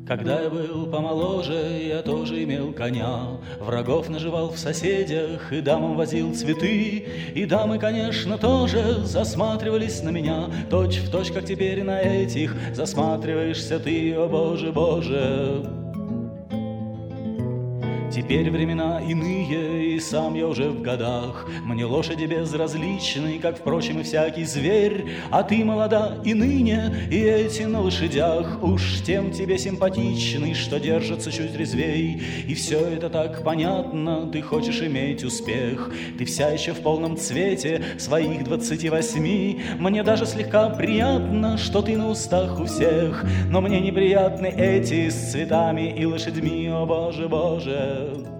Когда я был помоложе, я тоже имел коня, врагов наживал в соседях и дамам возил цветы. И дамы, конечно, тоже засматривались на меня, точь в точь, как теперь на этих засматриваешься ты, о Боже, Боже. Теперь времена иные, и сам я уже в годах. Мне лошади безразличны, как, впрочем, и всякий зверь. А ты молода и ныне, и эти на лошадях уж тем тебе симпатичны, что держатся чуть резвей. И все это так понятно, ты хочешь иметь успех. Ты вся еще в полном цвете своих 28. Мне даже слегка приятно, что ты на устах у всех, но мне неприятны эти с цветами и лошадьми, о Боже, Боже.